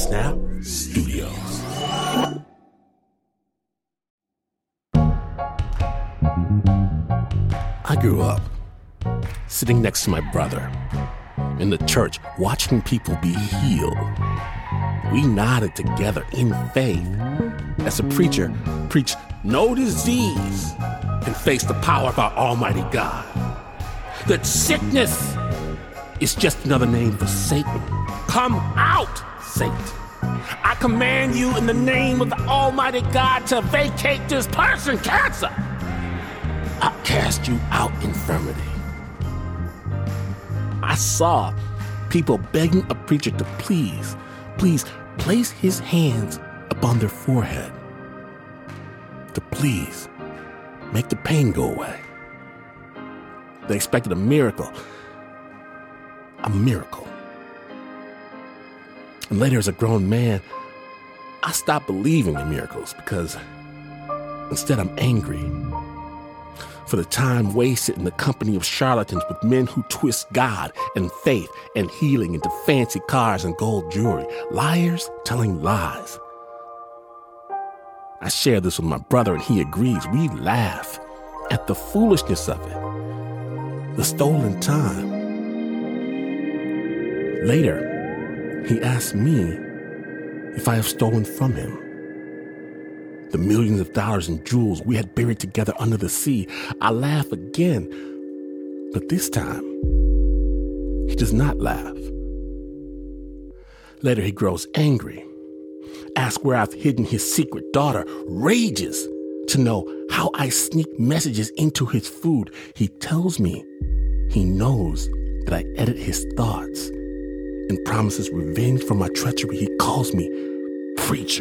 Snap Studios. I grew up sitting next to my brother in the church, watching people be healed. We nodded together in faith as the preacher preached no disease can face the power of our Almighty God. That sickness is just another name for Satan. Come out, Satan. I command you in the name of the Almighty God to vacate this person, cancer. I'll cast you out, infirmity. I saw people begging a preacher to please place his hands upon their forehead. To please make the pain go away. They expected a miracle. A miracle. And later, as a grown man, I stopped believing in miracles because instead I'm angry for the time wasted in the company of charlatans with men who twist God and faith and healing into fancy cars and gold jewelry. Liars telling lies. I share this with my brother and he agrees. We laugh at the foolishness of it. The stolen time. Later, he asked me if I have stolen from him the millions of dollars in jewels we had buried together under the sea. I laugh again, but this time, he does not laugh. Later, he grows angry, asks where I've hidden his secret daughter, rages to know how I sneak messages into his food. He tells me he knows that I edit his thoughts and promises revenge for my treachery. He calls me preacher.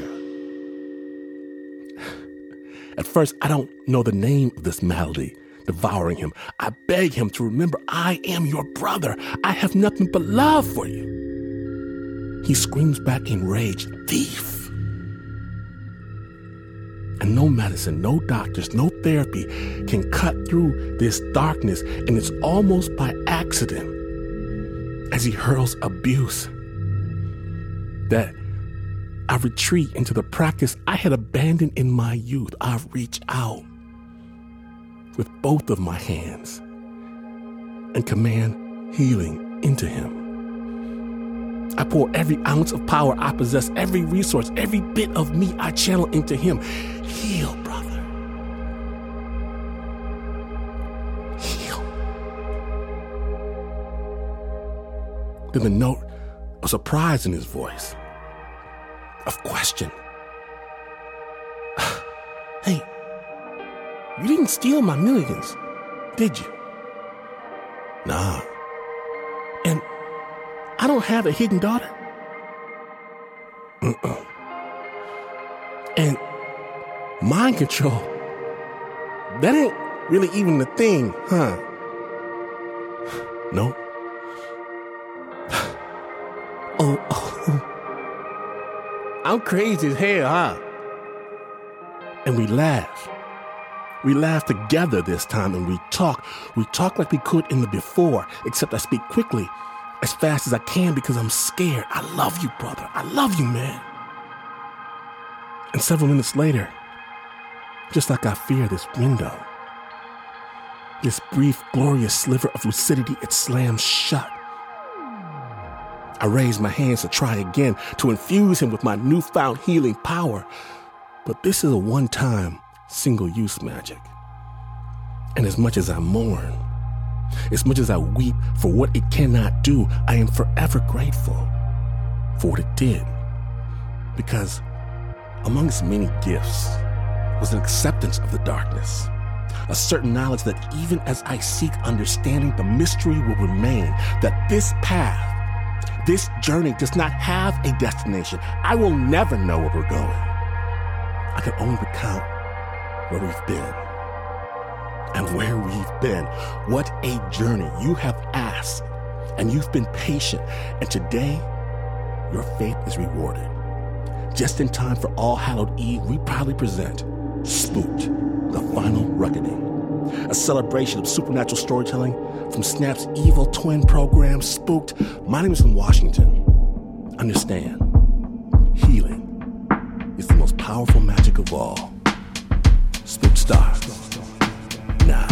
At first, I don't know the name of this malady devouring him. I beg him to remember I am your brother. I have nothing but love for you. He screams back in rage, thief. And no medicine, no doctors, no therapy can cut through this darkness, and it's almost by accident as he hurls abuse that I retreat into the practice I had abandoned in my youth. I reach out with both of my hands and command healing into him. I pour every ounce of power I possess, every resource, every bit of me I channel into him. Heal, brother. Heal. Then the note of surprise in his voice, of question. Hey, you didn't steal my millions, did you? Nah. And I don't have a hidden daughter. And mind control, that ain't really even the thing, huh? No. Oh. I'm crazy as hell, huh? And we laugh. We laugh together this time, and we talk. We talk like we could in the before, except I speak quickly, as fast as I can because I'm scared. I love you, brother. I love you, man. And several minutes later, just like I fear this window, this brief, glorious sliver of lucidity, it slams shut. I raise my hands to try again, to infuse him with my newfound healing power. But this is a one-time, single-use magic. And as much as I mourn, as much as I weep for what it cannot do, I am forever grateful for what it did. Because among its many gifts was an acceptance of the darkness, a certain knowledge that even as I seek understanding, the mystery will remain, that this path, this journey does not have a destination. I will never know where we're going. I can only recount where we've been. And where we've been. What a journey. You have asked, and you've been patient, and today, your faith is rewarded. Just in time for All Hallowed Eve, we proudly present Spooked, the Final Reckoning, a celebration of supernatural storytelling from Snap's evil twin program, Spooked. My name is from Washington. Understand, healing is the most powerful magic of all. Spook Star. Nah.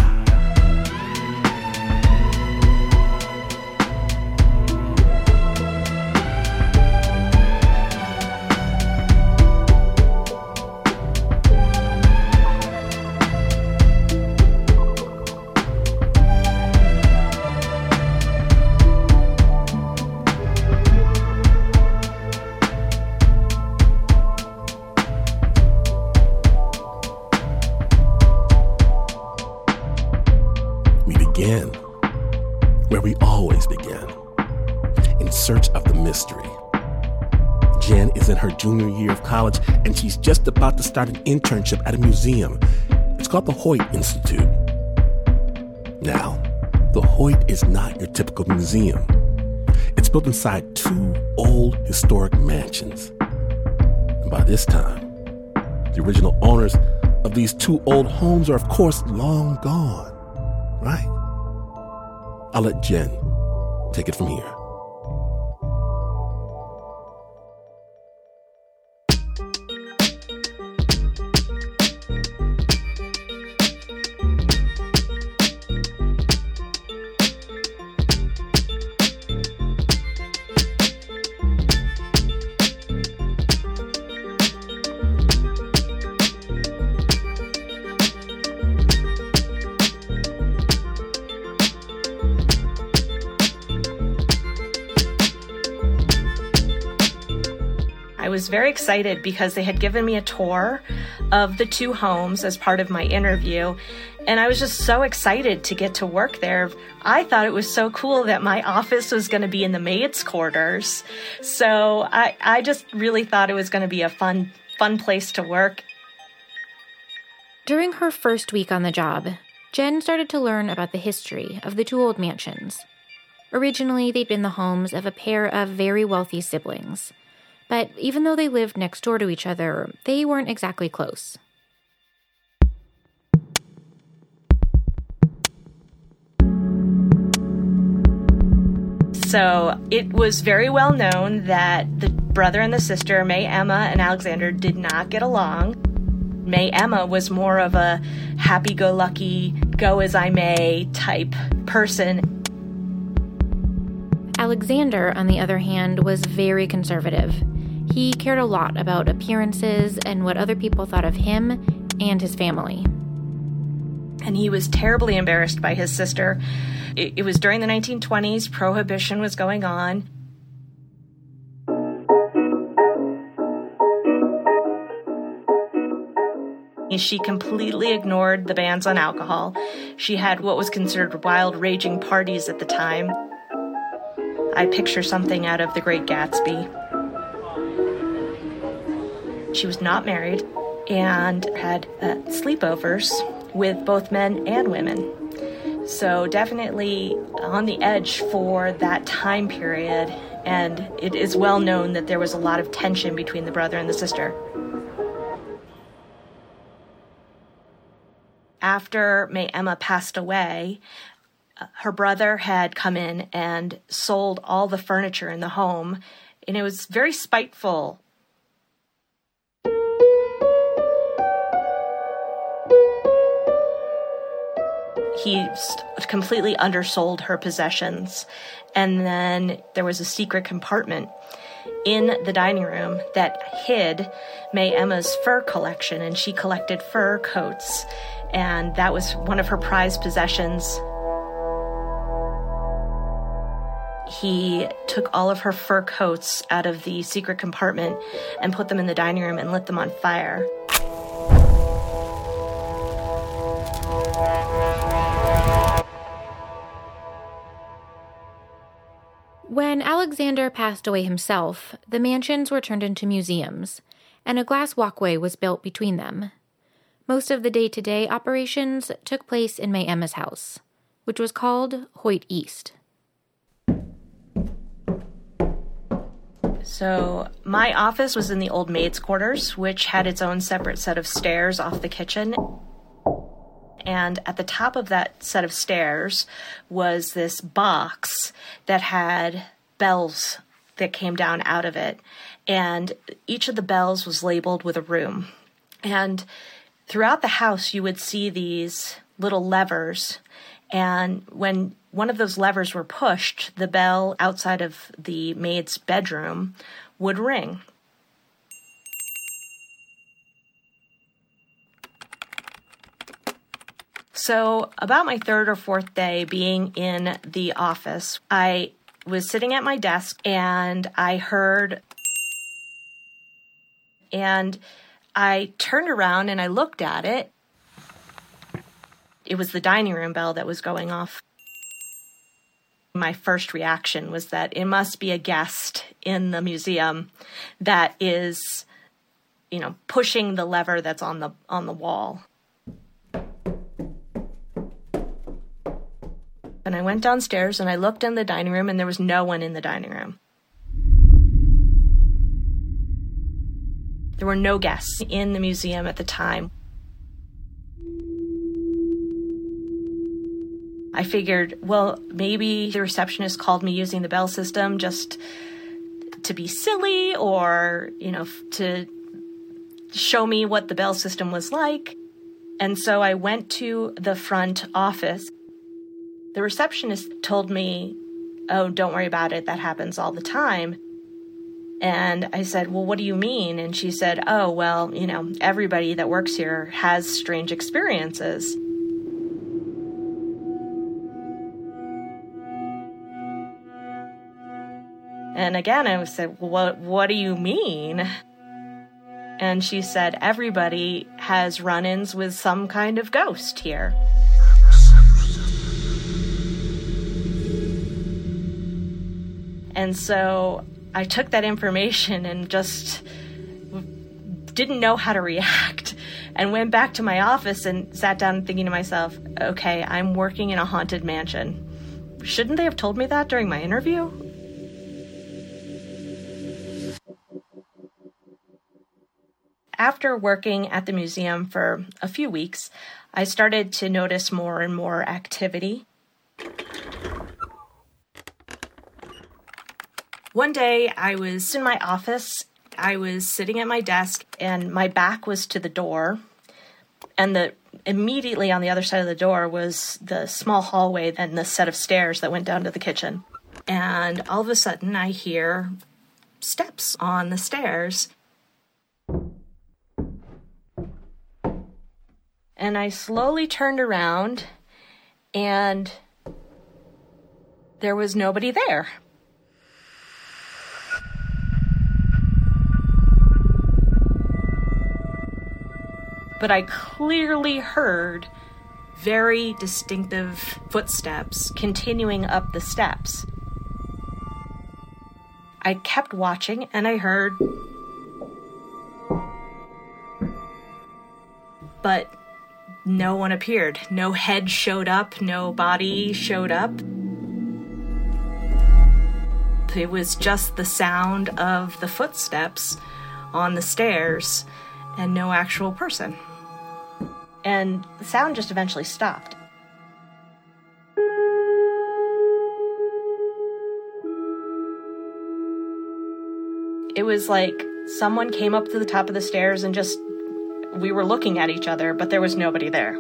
Where we always begin, in search of the mystery. Jen is in her junior year of college, and she's just about to start an internship at a museum. It's called the Hoyt Institute. Now, the Hoyt is not your typical museum. It's built inside two old historic mansions. And by this time, the original owners of these two old homes are, of course, long gone, right? I'll let Jen take it from here. I was very excited because they had given me a tour of the two homes as part of my interview, and I was just so excited to get to work there. I thought it was so cool that my office was going to be in the maids' quarters, so I just really thought it was going to be a fun place to work. During her first week on the job, Jen started to learn about the history of the two old mansions. Originally, they'd been the homes of a pair of very wealthy siblings. But even though they lived next door to each other, they weren't exactly close. So it was very well known that the brother and the sister, May Emma and Alexander, did not get along. May Emma was more of a happy-go-lucky, go-as-I-may type person. Alexander, on the other hand, was very conservative. He cared a lot about appearances and what other people thought of him and his family. And he was terribly embarrassed by his sister. It was during the 1920s. Prohibition was going on. She completely ignored the bans on alcohol. She had what was considered wild, raging parties at the time. I picture something out of The Great Gatsby. She was not married and had sleepovers with both men and women. So definitely on the edge for that time period, and it is well known that there was a lot of tension between the brother and the sister. After May Emma passed away, her brother had come in and sold all the furniture in the home, and it was very spiteful. He completely undersold her possessions, and then there was a secret compartment in the dining room that hid May Emma's fur collection, and she collected fur coats, and that was one of her prized possessions. He took all of her fur coats out of the secret compartment and put them in the dining room and lit them on fire. When Alexander passed away himself, the mansions were turned into museums, and a glass walkway was built between them. Most of the day-to-day operations took place in May Emma's house, which was called Hoyt East. So my office was in the old maid's quarters, which had its own separate set of stairs off the kitchen. And at the top of that set of stairs was this box that had bells that came down out of it. And each of the bells was labeled with a room. And throughout the house, you would see these little levers. And when one of those levers were pushed, the bell outside of the maid's bedroom would ring. So about my third or fourth day being in the office, I was sitting at my desk and I heard, and I turned around and I looked at it. It was the dining room bell that was going off. My first reaction was that it must be a guest in the museum that is, pushing the lever that's on the wall. And I went downstairs and I looked in the dining room and there was no one in the dining room. There were no guests in the museum at the time. I figured, well, maybe the receptionist called me using the bell system just to be silly or, to show me what the bell system was like. And so I went to the front office. The receptionist told me, oh, don't worry about it. That happens all the time. And I said, well, what do you mean? And she said, oh, well, everybody that works here has strange experiences. And again, I said, well, what do you mean? And she said, everybody has run-ins with some kind of ghost here. And so I took that information and just didn't know how to react and went back to my office and sat down thinking to myself, okay, I'm working in a haunted mansion. Shouldn't they have told me that during my interview? After working at the museum for a few weeks, I started to notice more and more activity. One day, I was in my office. I was sitting at my desk, and my back was to the door. And immediately on the other side of the door was the small hallway and the set of stairs that went down to the kitchen. And all of a sudden, I hear steps on the stairs. And I slowly turned around, and there was nobody there. But I clearly heard very distinctive footsteps continuing up the steps. I kept watching and I heard, but no one appeared. No head showed up, no body showed up. It was just the sound of the footsteps on the stairs and no actual person. And the sound just eventually stopped. It was like someone came up to the top of the stairs and we were looking at each other, but there was nobody there.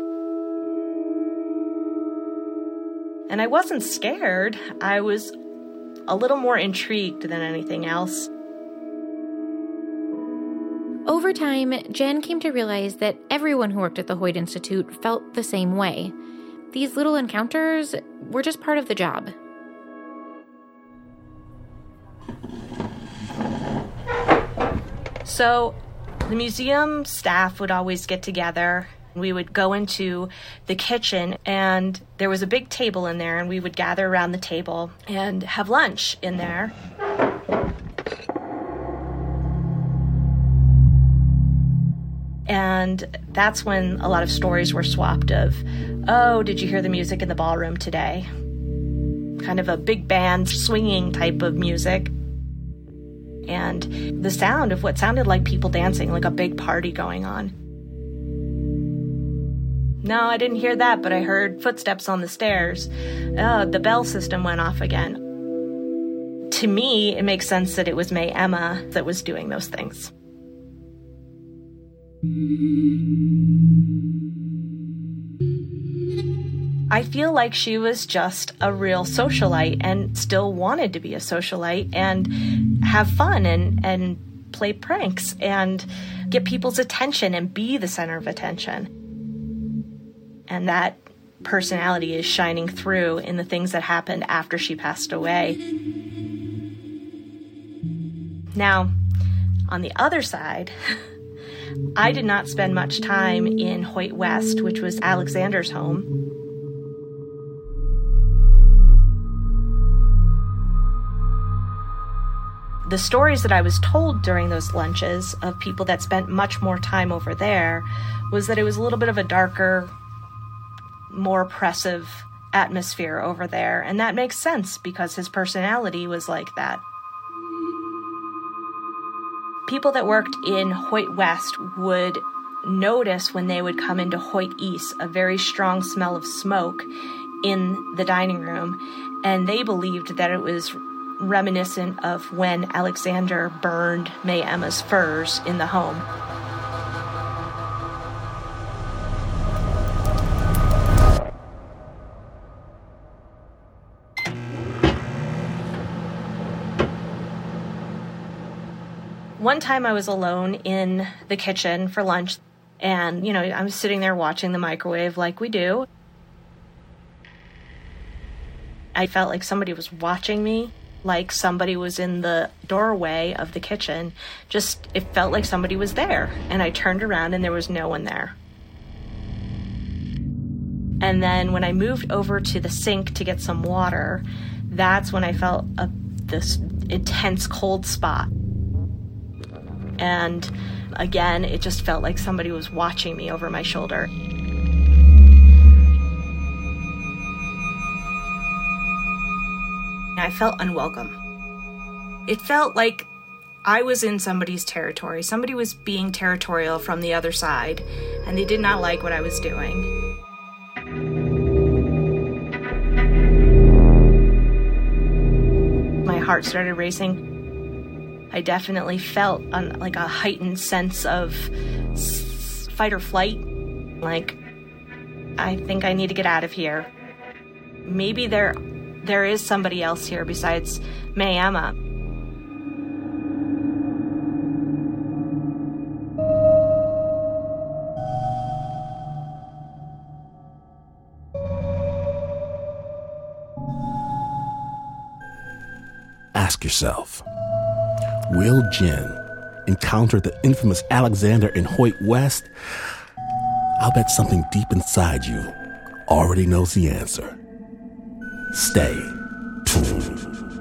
And I wasn't scared. I was a little more intrigued than anything else. Over time, Jen came to realize that everyone who worked at the Hoyt Institute felt the same way. These little encounters were just part of the job. So the museum staff would always get together. We would go into the kitchen, and there was a big table in there, and we would gather around the table and have lunch in there. And that's when a lot of stories were swapped of, oh, did you hear the music in the ballroom today? Kind of a big band swinging type of music. And the sound of what sounded like people dancing, like a big party going on. No, I didn't hear that, but I heard footsteps on the stairs. The bell system went off again. to me, it makes sense that it was May Emma that was doing those things. I feel like she was just a real socialite and still wanted to be a socialite and have fun and play pranks and get people's attention and be the center of attention. And that personality is shining through in the things that happened after she passed away. Now, on the other side, I did not spend much time in Hoyt West, which was Alexander's home. The stories that I was told during those lunches of people that spent much more time over there was that it was a little bit of a darker, more oppressive atmosphere over there. And that makes sense because his personality was like that. People that worked in Hoyt West would notice when they would come into Hoyt East a very strong smell of smoke in the dining room. And they believed that it was reminiscent of when Alexander burned May Emma's furs in the home. One time I was alone in the kitchen for lunch, and, I'm sitting there watching the microwave like we do. I felt like somebody was watching me, like somebody was in the doorway of the kitchen. It felt like somebody was there. And I turned around and there was no one there. And then when I moved over to the sink to get some water, that's when I felt this intense cold spot. And again, it just felt like somebody was watching me over my shoulder. I felt unwelcome. It felt like I was in somebody's territory. Somebody was being territorial from the other side, and they did not like what I was doing. My heart started racing. I definitely felt like a heightened sense of fight or flight. Like, I think I need to get out of here. Maybe there is somebody else here besides May Emma. Ask yourself, will Jen encounter the infamous Alexander in Hoyt West? I'll bet something deep inside you already knows the answer. Stay tuned.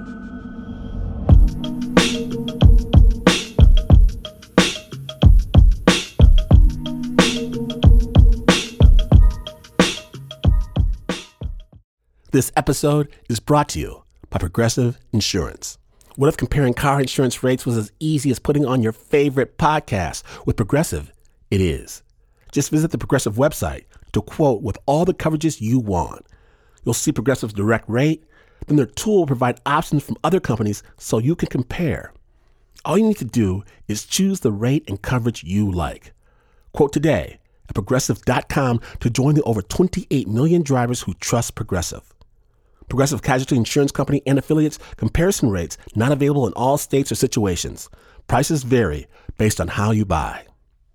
This episode is brought to you by Progressive Insurance. What if comparing car insurance rates was as easy as putting on your favorite podcast? With Progressive, it is. Just visit the Progressive website to quote with all the coverages you want. You'll see Progressive's direct rate. Then their tool will provide options from other companies so you can compare. All you need to do is choose the rate and coverage you like. Quote today at Progressive.com to join the over 28 million drivers who trust Progressive. Progressive Casualty Insurance Company and affiliates. Comparison rates not available in all states or situations. Prices vary based on how you buy.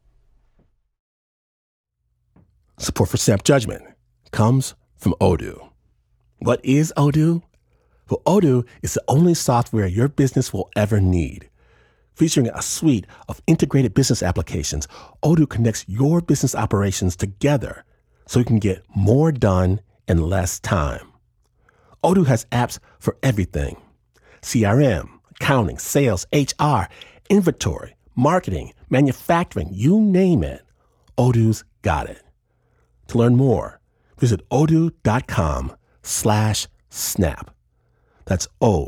Support for Snap Judgment comes from Odoo. What is Odoo? Well, Odoo is the only software your business will ever need. Featuring a suite of integrated business applications, Odoo connects your business operations together so you can get more done in less time. Odoo has apps for everything: CRM, accounting, sales, HR, inventory, marketing, manufacturing, you name it. Odoo's got it. To learn more, visit odoo.com/snap. That's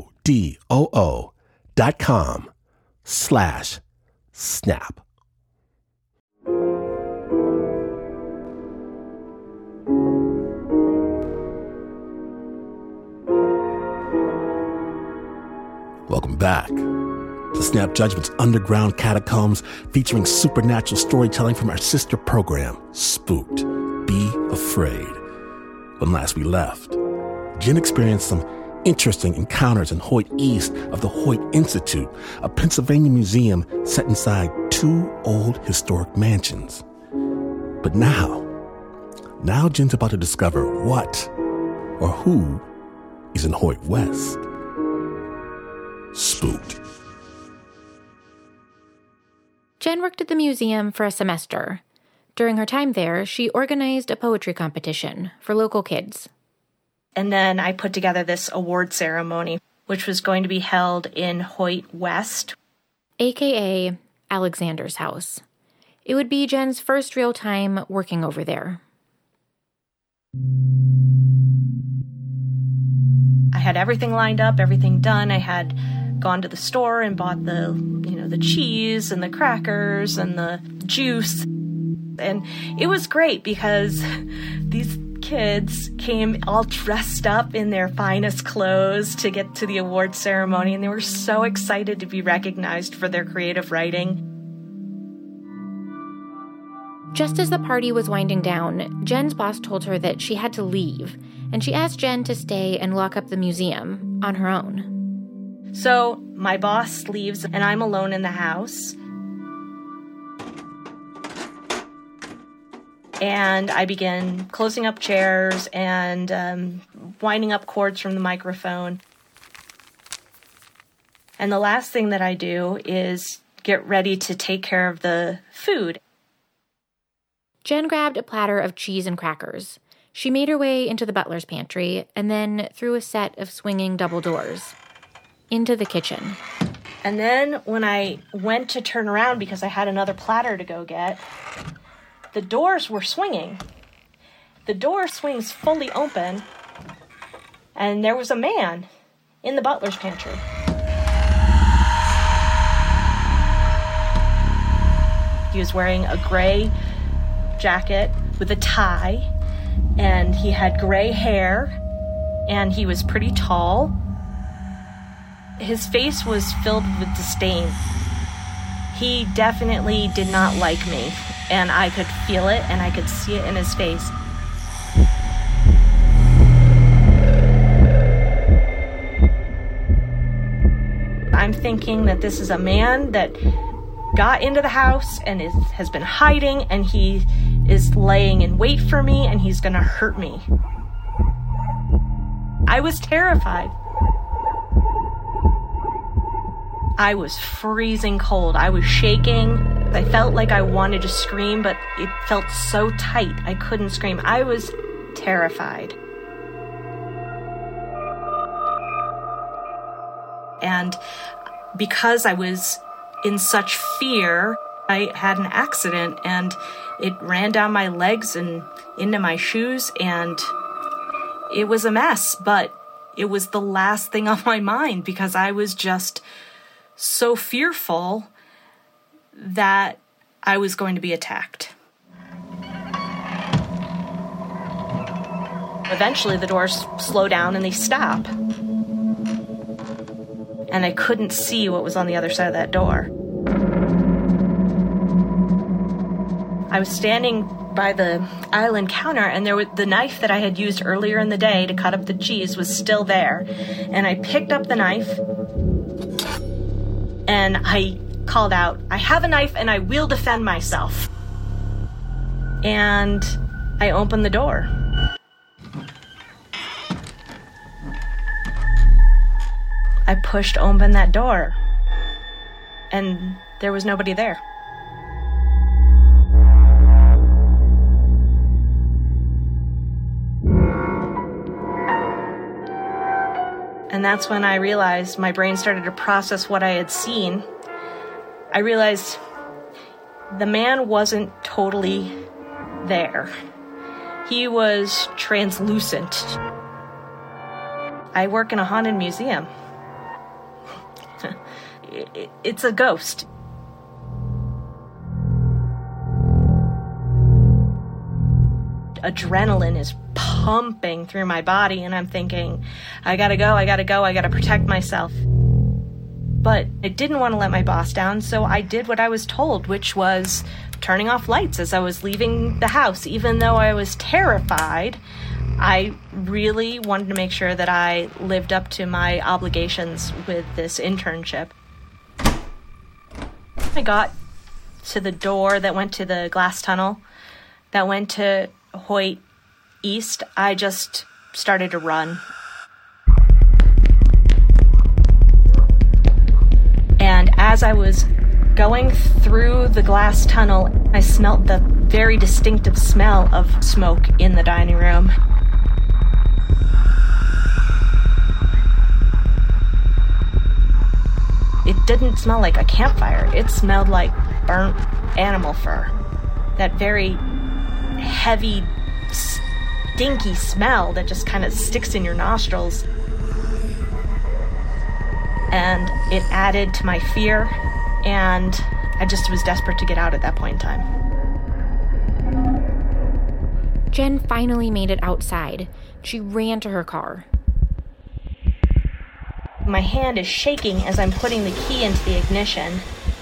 odoo.com/snap. Welcome back to Snap Judgment's underground catacombs, featuring supernatural storytelling from our sister program, Spooked. Be Afraid. When last we left, Jen experienced some interesting encounters in Hoyt East of the Hoyt Institute, a Pennsylvania museum set inside two old historic mansions. But now Jen's about to discover what or who is in Hoyt West. Spooked. Jen worked at the museum for a semester. During her time there, she organized a poetry competition for local kids. And then I put together this award ceremony, which was going to be held in Hoyt West, AKA Alexander's house. It would be Jen's first real time working over there. I had everything lined up, everything done. I had gone to the store and bought the cheese and the crackers and the juice. And it was great because these kids came all dressed up in their finest clothes to get to the award ceremony, and they were so excited to be recognized for their creative writing. Just as the party was winding down, Jen's boss told her that she had to leave, and she asked Jen to stay and lock up the museum on her own. So my boss leaves, and I'm alone in the house. And I begin closing up chairs and winding up cords from the microphone. And the last thing that I do is get ready to take care of the food. Jen grabbed a platter of cheese and crackers. She made her way into the butler's pantry and then through a set of swinging double doors into the kitchen. And then when I went to turn around because I had another platter to go get, the doors were swinging. The door swings fully open, and there was a man in the butler's pantry. He was wearing a gray jacket with a tie, and he had gray hair, and he was pretty tall. His face was filled with disdain. He definitely did not like me, and I could feel it, and I could see it in his face. I'm thinking that this is a man that got into the house and has been hiding, and he is laying in wait for me, and he's going to hurt me. I was terrified. I was freezing cold. I was shaking. I felt like I wanted to scream, but it felt so tight I couldn't scream. I was terrified. And because I was in such fear, I had an accident, and it ran down my legs and into my shoes, and it was a mess, but it was the last thing on my mind because I was just so fearful that I was going to be attacked. Eventually, the doors slow down and they stop. And I couldn't see what was on the other side of that door. I was standing by the island counter, and the knife that I had used earlier in the day to cut up the cheese was still there. And I picked up the knife, and I called out, "I have a knife and I will defend myself." And I opened the door. I pushed open that door, and there was nobody there. And that's when I realized my brain started to process what I had seen. I realized the man wasn't totally there. He was translucent. I work in a haunted museum. It's a ghost. Adrenaline is pumping through my body, and I'm thinking, I gotta go, I gotta protect myself. But I didn't want to let my boss down, so I did what I was told, which was turning off lights as I was leaving the house. Even though I was terrified, I really wanted to make sure that I lived up to my obligations with this internship. I got to the door that went to the glass tunnel that went to Hoyt East. I just started to run. And as I was going through the glass tunnel, I smelled the very distinctive smell of smoke in the dining room. It didn't smell like a campfire. It smelled like burnt animal fur. That very heavy, stinky smell that just kind of sticks in your nostrils. And it added to my fear, and I just was desperate to get out at that point in time. Jen finally made it outside. She ran to her car. My hand is shaking as I'm putting the key into the ignition.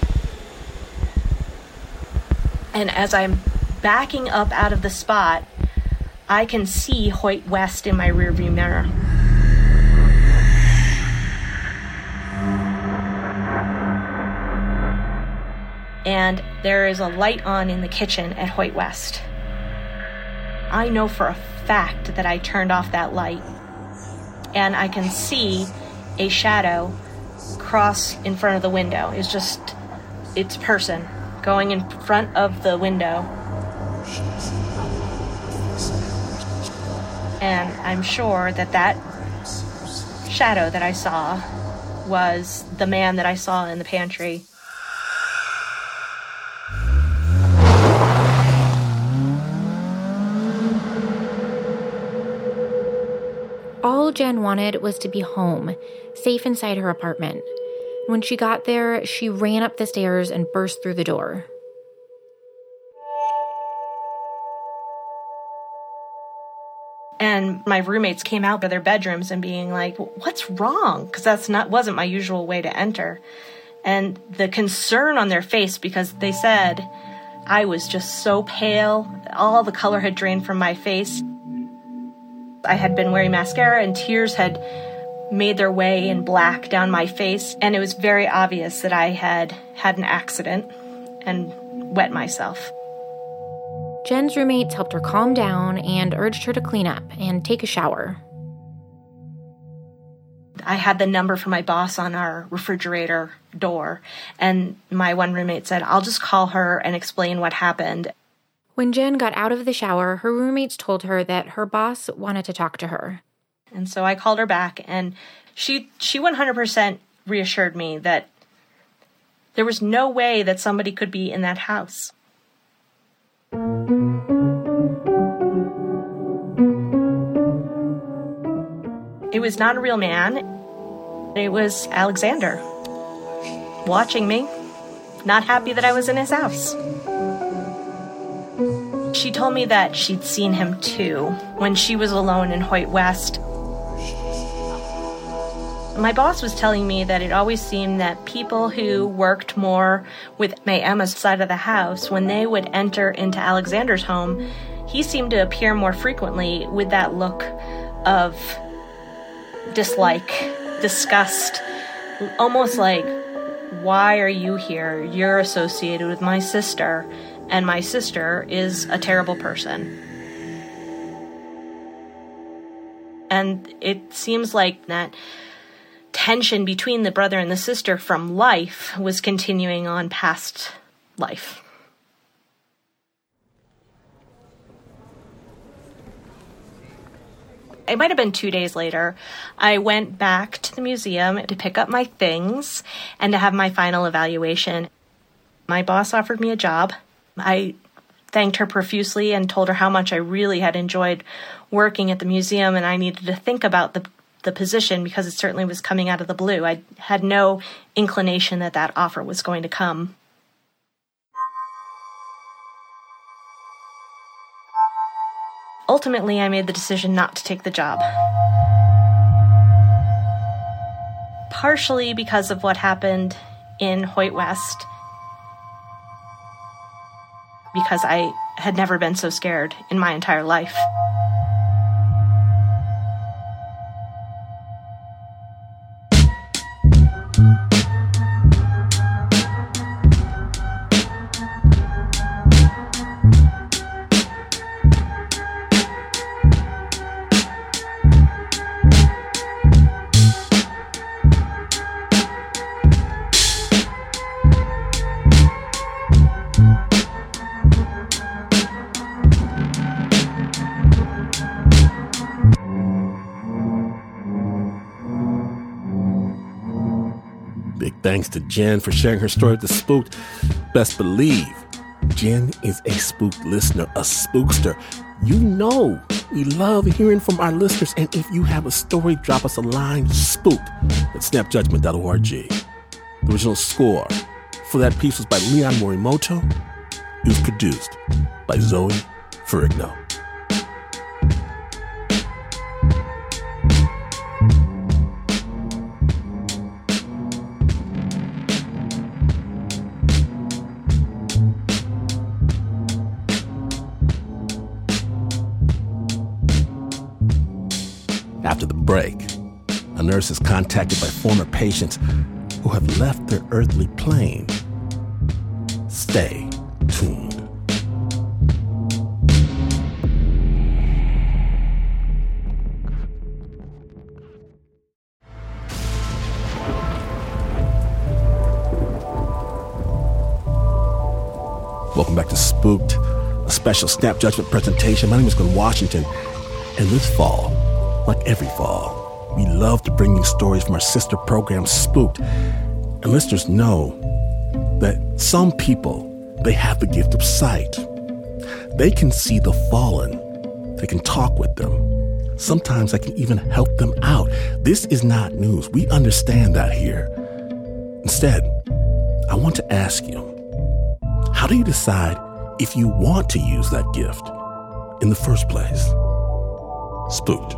And as I'm backing up out of the spot, I can see Hoyt West in my rearview mirror. And there is a light on in the kitchen at Hoyt West. I know for a fact that I turned off that light. And I can see a shadow cross in front of the window. It's just its person going in front of the window. And I'm sure that that shadow that I saw was the man that I saw in the pantry. All Jen wanted was to be home, safe inside her apartment. When she got there, she ran up the stairs and burst through the door. And my roommates came out of their bedrooms and being like, "What's wrong?" Because wasn't my usual way to enter. And the concern on their face, because they said I was just so pale, all the color had drained from my face. I had been wearing mascara and tears had made their way in black down my face. And it was very obvious that I had had an accident and wet myself. Jen's roommates helped her calm down and urged her to clean up and take a shower. I had the number for my boss on our refrigerator door, and my one roommate said, "I'll just call her and explain what happened." When Jen got out of the shower, her roommates told her that her boss wanted to talk to her. And so I called her back, and she 100% reassured me that there was no way that somebody could be in that house. It was not a real man. It was Alexander, watching me, not happy that I was in his house. She told me that she'd seen him too when she was alone in Hoyt West. My boss was telling me that it always seemed that people who worked more with May Emma's side of the house, when they would enter into Alexander's home, he seemed to appear more frequently with that look of dislike, disgust, almost like, "Why are you here? You're associated with my sister, and my sister is a terrible person." And it seems like that tension between the brother and the sister from life was continuing on past life. It might have been 2 days later. I went back to the museum to pick up my things and to have my final evaluation. My boss offered me a job. I thanked her profusely and told her how much I really had enjoyed working at the museum, and I needed to think about the position because it certainly was coming out of the blue. I had no inclination that that offer was going to come. Ultimately, I made the decision not to take the job. partially because of what happened in Hoyt West, because I had never been so scared in my entire life. Thanks to Jen for sharing her story of the Spooked. Best believe, Jen is a Spooked listener, a spookster. You know we love hearing from our listeners, and if you have a story, drop us a line, spooked@snapjudgment.org. The original score for that piece was by Leon Morimoto. It was produced by Zoe Ferrigno. After the break, a nurse is contacted by former patients who have left their earthly plane. Stay tuned. Welcome back to Spooked, a special Snap Judgment presentation. My name is Glenn Washington, and this fall, like every fall, we love to bring you stories from our sister program, Spooked. And listeners know that some people, they have the gift of sight. They can see the fallen. They can talk with them. Sometimes I can even help them out. This is not news. We understand that here. Instead, I want to ask you, how do you decide if you want to use that gift in the first place? Spooked.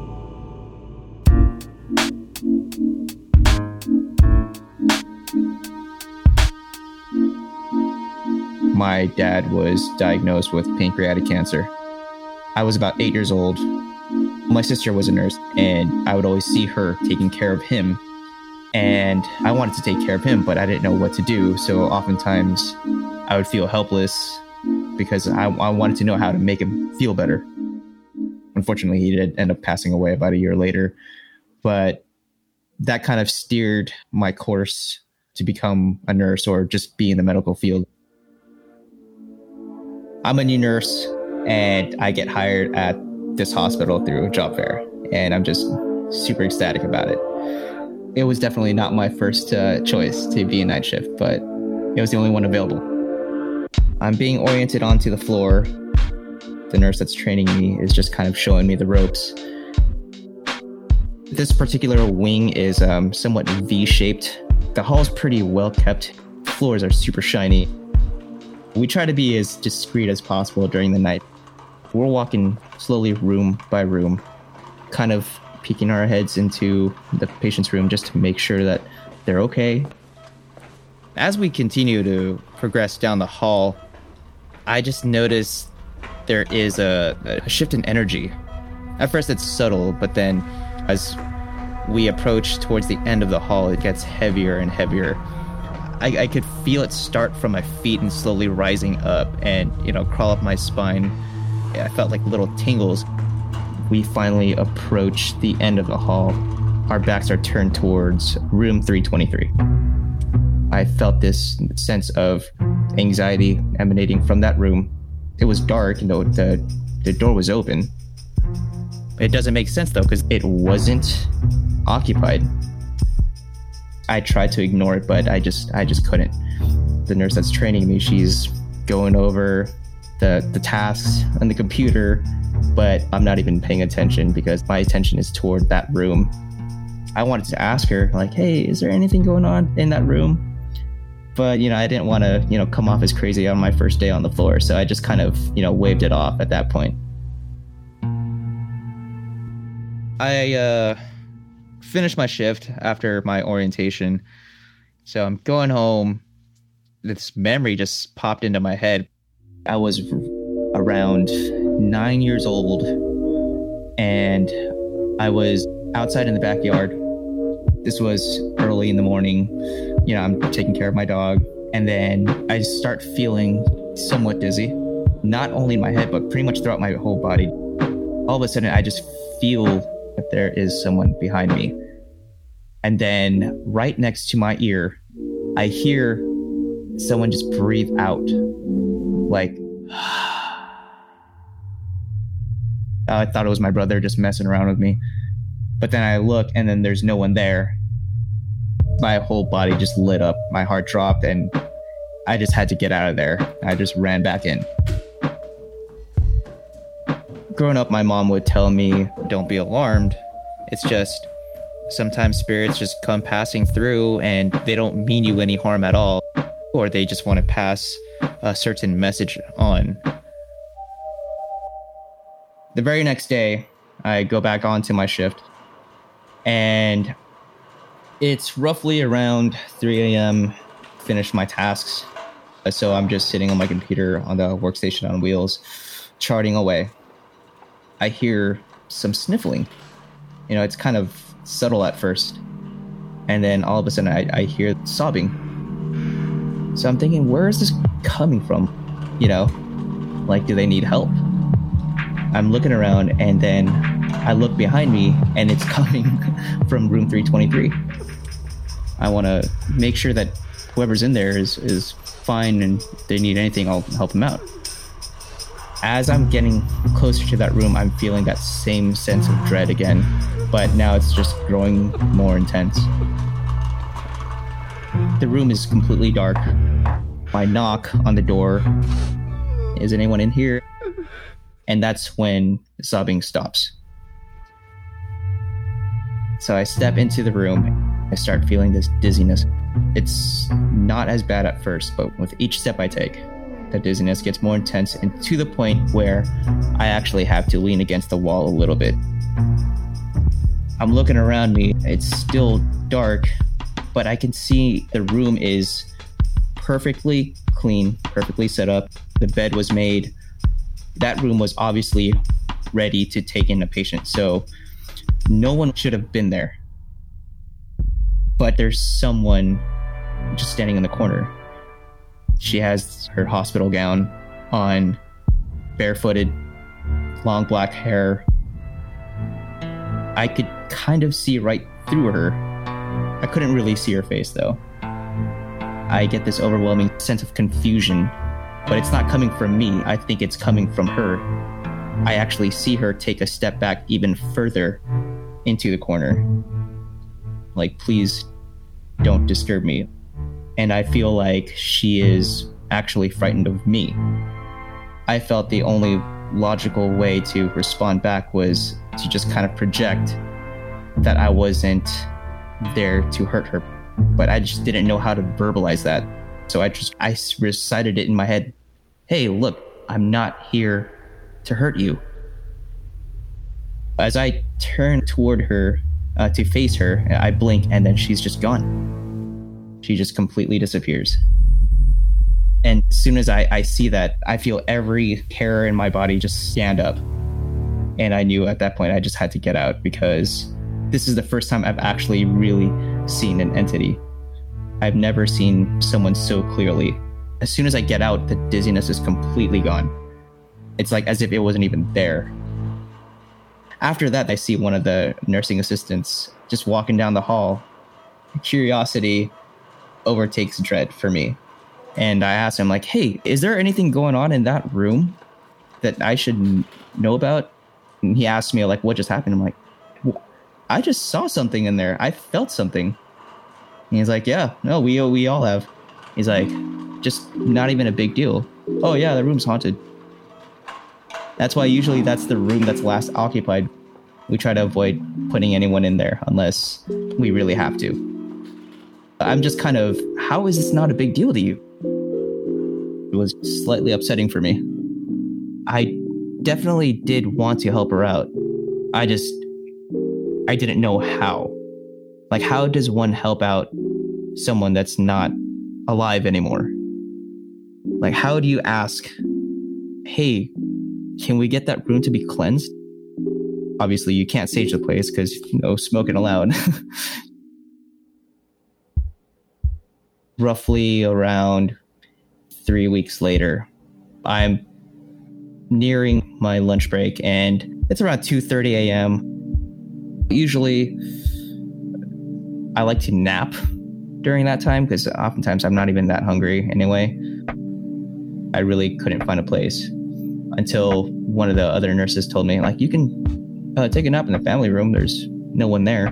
My dad was diagnosed with pancreatic cancer. I was about 8 years old. My sister was a nurse, and I would always see her taking care of him. And I wanted to take care of him, but I didn't know what to do. So oftentimes I would feel helpless because I wanted to know how to make him feel better. Unfortunately, he did end up passing away about a year later. But that kind of steered my course to become a nurse or just be in the medical field. I'm a new nurse, and I get hired at this hospital through a job fair, and I'm just super ecstatic about it. It was definitely not my first choice to be a night shift, but it was the only one available. I'm being oriented onto the floor. The nurse that's training me is just kind of showing me the ropes. This particular wing is somewhat V-shaped. The hall is pretty well kept. The floors are super shiny. We try to be as discreet as possible during the night. We're walking slowly room by room, kind of peeking our heads into the patient's room just to make sure that they're okay. As we continue to progress down the hall, I just noticed there is a shift in energy. At first it's subtle, but then as we approach towards the end of the hall, it gets heavier and heavier. I could feel it start from my feet and slowly rising up and, crawl up my spine. I felt like little tingles. We finally approach the end of the hall. Our backs are turned towards room 323. I felt this sense of anxiety emanating from that room. It was dark, the door was open. It doesn't make sense though, because it wasn't occupied. I tried to ignore it, but I just couldn't. The nurse that's training me, she's going over the tasks on the computer, but I'm not even paying attention because my attention is toward that room. I wanted to ask her, like, hey, is there anything going on in that room? But, I didn't want to, come off as crazy on my first day on the floor. So I just kind of, waved it off at that point. I finished my shift after my orientation. So I'm going home. This memory just popped into my head. I was around 9 years old, and I was outside in the backyard. This was early in the morning. You know, I'm taking care of my dog. And then I start feeling somewhat dizzy, not only in my head, but pretty much throughout my whole body. All of a sudden, I just feel that there is someone behind me. And then right next to my ear, I hear someone just breathe out. Like, I thought it was my brother just messing around with me. But then I look, and then there's no one there. My whole body just lit up. My heart dropped, and I just had to get out of there. I just ran back in. Growing up, my mom would tell me, don't be alarmed. It's just sometimes spirits just come passing through and they don't mean you any harm at all, or they just want to pass a certain message on. The very next day, I go back onto my shift, and it's roughly around 3 a.m., finish my tasks. So I'm just sitting on my computer on the workstation on wheels, charting away. I hear some sniffling. You know, it's kind of subtle at first. And then all of a sudden I hear sobbing. So I'm thinking, where is this coming from? You know, like, do they need help? I'm looking around, and then I look behind me, and it's coming from room 323. I want to make sure that whoever's in there is fine, and if they need anything, I'll help them out. As I'm getting closer to that room, I'm feeling that same sense of dread again, but now it's just growing more intense. The room is completely dark. I knock on the door. Is anyone in here? And that's when the sobbing stops. So I step into the room. I start feeling this dizziness. It's not as bad at first, but with each step I take, the dizziness gets more intense, and to the point where I actually have to lean against the wall a little bit. I'm looking around me. It's still dark, but I can see the room is perfectly clean, perfectly set up. The bed was made. That room was obviously ready to take in a patient, so no one should have been there. But there's someone just standing in the corner. She has her hospital gown on, barefooted, long black hair. I could kind of see right through her. I couldn't really see her face, though. I get this overwhelming sense of confusion, but it's not coming from me. I think it's coming from her. I actually see her take a step back even further into the corner. Like, please don't disturb me. And I feel like she is actually frightened of me. I felt the only logical way to respond back was to just kind of project that I wasn't there to hurt her. But I just didn't know how to verbalize that. So I recited it in my head. Hey, look, I'm not here to hurt you. As I turn toward her, to face her, I blink, and then she's just gone. She just completely disappears. And as soon as I see that, I feel every hair in my body just stand up. And I knew at that point I just had to get out, because this is the first time I've actually really seen an entity. I've never seen someone so clearly. As soon as I get out, the dizziness is completely gone. It's like as if it wasn't even there. After that, I see one of the nursing assistants just walking down the hall. Curiosity overtakes dread for me. And I asked him, like, hey, is there anything going on in that room that I should know about? And he asked me, like, what just happened? I'm like, I just saw something in there. I felt something. And he's like, yeah, no, we all have. He's like, just not even a big deal. Oh, yeah, the room's haunted. That's why usually that's the room that's last occupied. We try to avoid putting anyone in there unless we really have to. I'm just kind of, how is this not a big deal to you? It was slightly upsetting for me. I definitely did want to help her out. I didn't know how. Like, how does one help out someone that's not alive anymore? Like, how do you ask, hey, can we get that room to be cleansed? Obviously, you can't sage the place because no smoking allowed. Roughly around 3 weeks later, I'm nearing my lunch break, and it's around 2:30 a.m. Usually, I like to nap during that time because oftentimes I'm not even that hungry anyway. I really couldn't find a place until one of the other nurses told me, like, you can take a nap in the family room. There's no one there.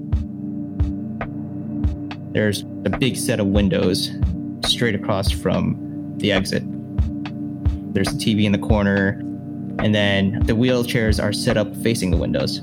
There's a big set of windows straight across from the exit. There's a TV in the corner, and then the wheelchairs are set up facing the windows.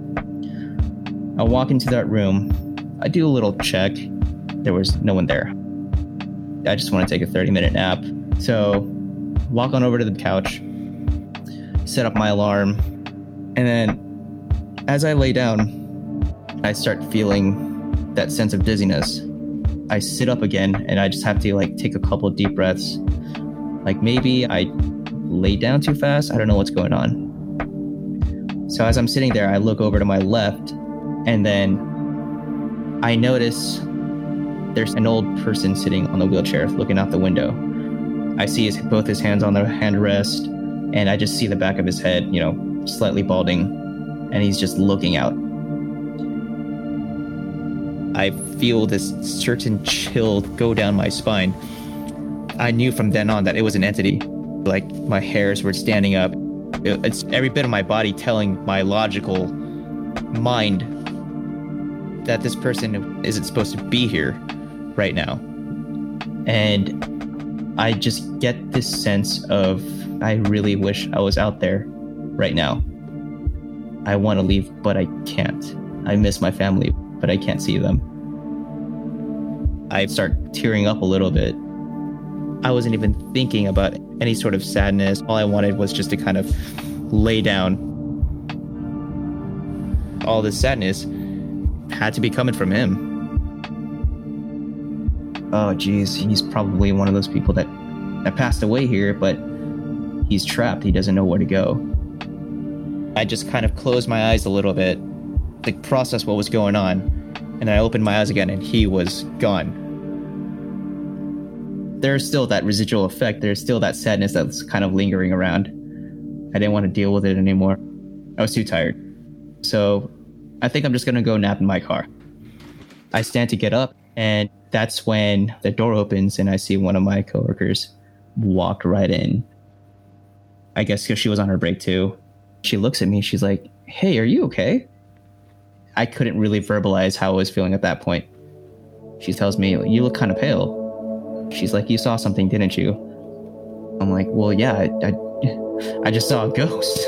I walk into that room. I do a little check. There was no one there. I just want to take a 30-minute nap. So walk on over to the couch, set up my alarm, and then as I lay down, I start feeling that sense of dizziness. I sit up again, and I just have to like take a couple of deep breaths. Like maybe I lay down too fast. I don't know what's going on. So as I'm sitting there, I look over to my left, and then I notice there's an old person sitting on the wheelchair looking out the window. I see both his hands on the handrest, and I just see the back of his head, slightly balding, and he's just looking out. I feel this certain chill go down my spine. I knew from then on that it was an entity. Like, my hairs were standing up. It's every bit of my body telling my logical mind that this person isn't supposed to be here right now. And I just get this sense of, I really wish I was out there right now. I want to leave, but I can't. I miss my family, but I can't see them. I start tearing up a little bit. I wasn't even thinking about any sort of sadness. All I wanted was just to kind of lay down. All this sadness had to be coming from him. Oh, geez, he's probably one of those people that passed away here, but he's trapped. He doesn't know where to go. I just kind of closed my eyes a little bit, to process what was going on, and I opened my eyes again, and he was gone. There's still that residual effect. There's still that sadness that's kind of lingering around. I didn't want to deal with it anymore. I was too tired. So I think I'm just going to go nap in my car. I stand to get up, and that's when the door opens and I see one of my coworkers walk right in. I guess because she was on her break too. She looks at me. She's like, "Hey, are you okay?" I couldn't really verbalize how I was feeling at that point. She tells me, "You look kind of pale." She's like, "You saw something, didn't you?" I'm like, "Well, yeah, I just saw a ghost."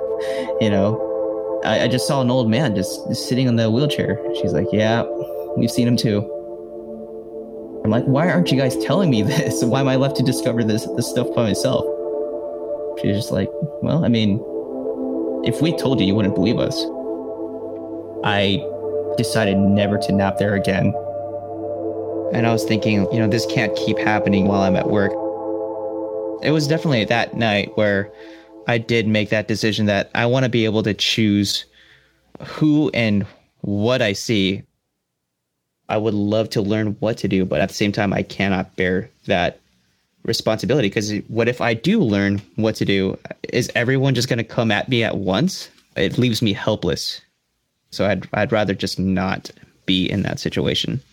I just saw an old man just sitting in the wheelchair. She's like, "Yeah, we've seen him too." I'm like, "Why aren't you guys telling me this? Why am I left to discover this stuff by myself?" She's just like, "Well, I mean, if we told you, you wouldn't believe us." I decided never to nap there again. And I was thinking, this can't keep happening while I'm at work. It was definitely that night where I did make that decision that I want to be able to choose who and what I see. I would love to learn what to do, but at the same time, I cannot bear that responsibility, because what if I do learn what to do? Is everyone just going to come at me at once? It leaves me helpless. So I'd rather just not be in that situation.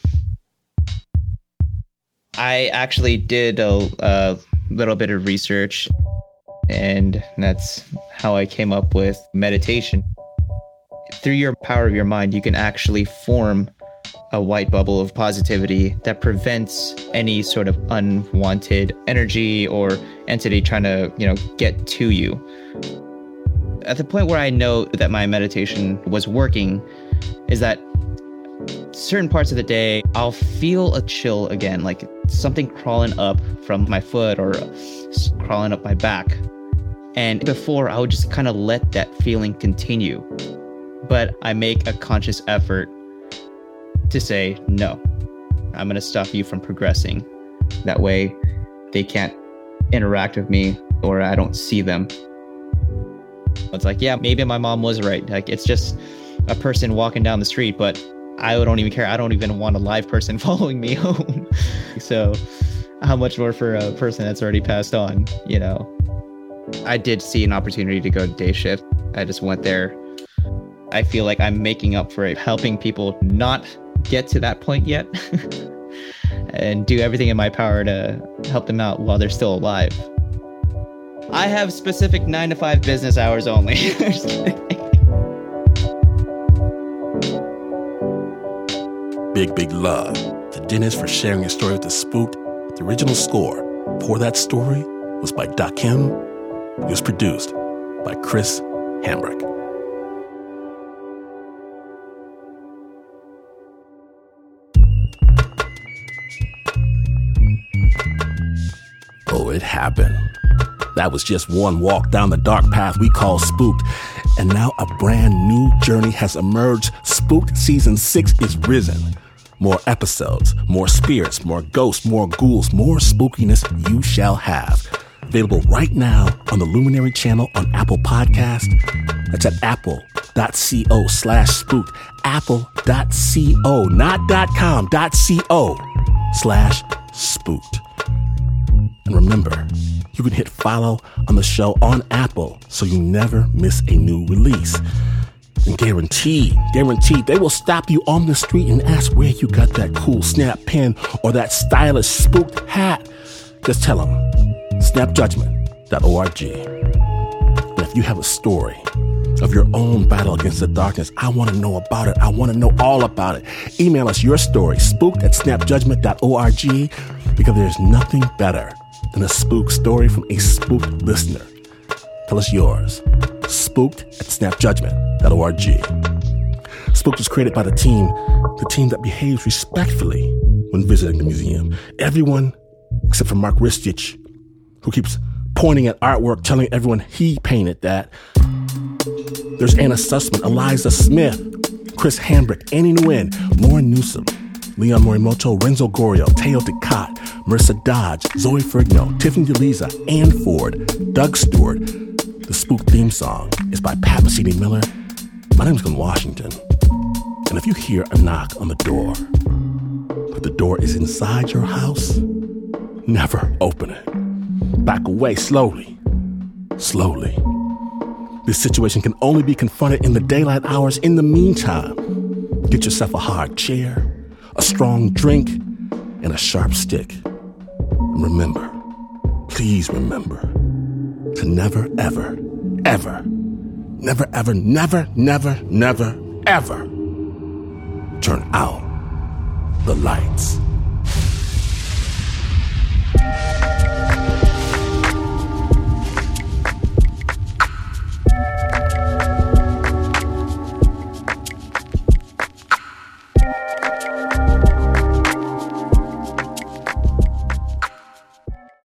I actually did a little bit of research, and that's how I came up with meditation. Through your power of your mind, you can actually form a white bubble of positivity that prevents any sort of unwanted energy or entity trying to, get to you. At the point where I know that my meditation was working is that certain parts of the day, I'll feel a chill again, like something crawling up from my foot or crawling up my back. And before, I would just kind of let that feeling continue. But I make a conscious effort to say, no, I'm going to stop you from progressing. That way they can't interact with me or I don't see them. It's like, yeah, maybe my mom was right. Like, it's just a person walking down the street, but I don't even care. I don't even want a live person following me home. So how much more for a person that's already passed on, you know? I did see an opportunity to go to day shift. I just went there. I feel like I'm making up for it, helping people not get to that point yet and do everything in my power to help them out while they're still alive. I have specific 9 to 5 business hours only. Just kidding. Big love to Dennis for sharing his story with the Spooked. The original score for that story was by Dakim. It was produced by Chris Hambrick. Oh, it happened. That was just one walk down the dark path we call Spooked. And now a brand new journey has emerged. Spooked Season 6 is risen. More episodes, more spirits, more ghosts, more ghouls, more spookiness you shall have. Available right now on the Luminary channel on Apple Podcast. That's at apple.co/spooked. Apple.co, not .com, .co/spooked. And remember, you can hit follow on the show on Apple so you never miss a new release. And guaranteed, they will stop you on the street and ask where you got that cool snap pen or that stylish spooked hat. Just tell them, snapjudgment.org. And if you have a story of your own battle against the darkness, I want to know about it. I want to know all about it. Email us your story, spooked@snapjudgment.org, because there's nothing better than a spook story from a spooked listener. Tell us yours. Spooked@snapjudgment.org. Spooked was created by the team that behaves respectfully when visiting the museum. Everyone except for Mark Ristich, who keeps pointing at artwork, telling everyone he painted that. There's Anna Sussman, Eliza Smith, Chris Hambrick, Annie Nguyen, Lauren Newsom, Leon Morimoto, Renzo Gorio, Teo Ducat, Marissa Dodge, Zoe Ferrigno, Tiffany DeLisa, Ann Ford, Doug Stewart. The Spook theme song is by Pat Mesiti-Miller. My name is Glenn Washington. And if you hear a knock on the door, but the door is inside your house, never open it. Back away slowly. This situation can only be confronted in the daylight hours. In the meantime, get yourself a hard chair, a strong drink, and a sharp stick. And remember, please remember, to never, ever, ever, never, ever, never, never, never, ever turn out the lights.